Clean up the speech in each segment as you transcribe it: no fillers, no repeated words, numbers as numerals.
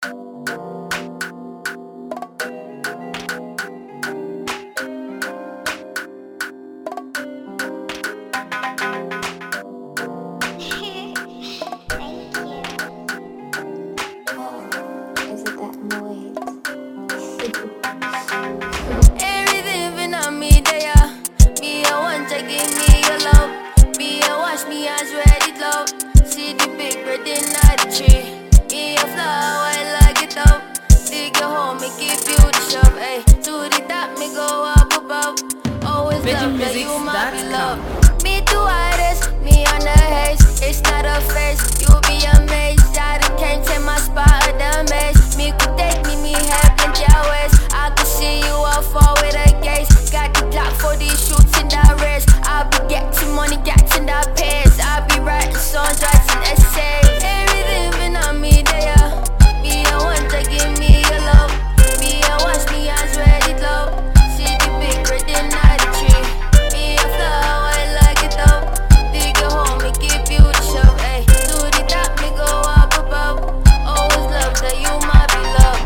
VeggieMusics.com. Me do artist, me on the haze. It's not a face, you'll be amazed. I done can't take my spot of the maze. Me could take me have plenty of ways. I could see you all fall with a gaze. Got the Glock for these shoots in the race. I be getting money, getting the pays. I be writing songs, writing essays. Everything been on me there. Me I want to give me your love. Me I watch me eyes ready low. See the big red in the tree. Me a flower, I like it though. Dig a hole, me give you the shove. Ayy, to the top, me go up above. Always love that you might be loved.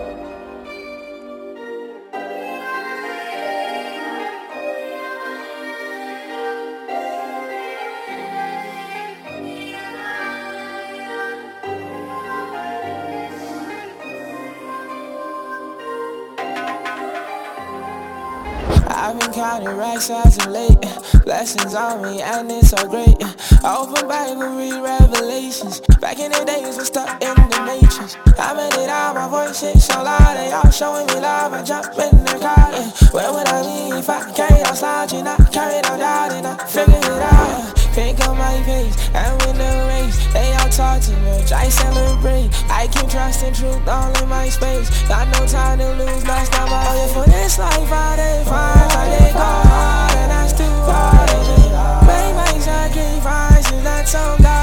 I've been counting racks as of late. Blessings on me and it's so great. Open Bible, read Revelations. Back in the days, we're stuck in the matrix. I made it out, my voice is so loud. They all showing me love, I jump in the car. Where would I be if I carried on slouching? I carried on doubting, I figured it out. Pick up my face and win the race. They all talk too much, I celebrate. I keep trusting truth all in my space. Got no time to lose, last time I live for this life I did fine. I did go hard and I still hard. Make my sacrifices, that's so God.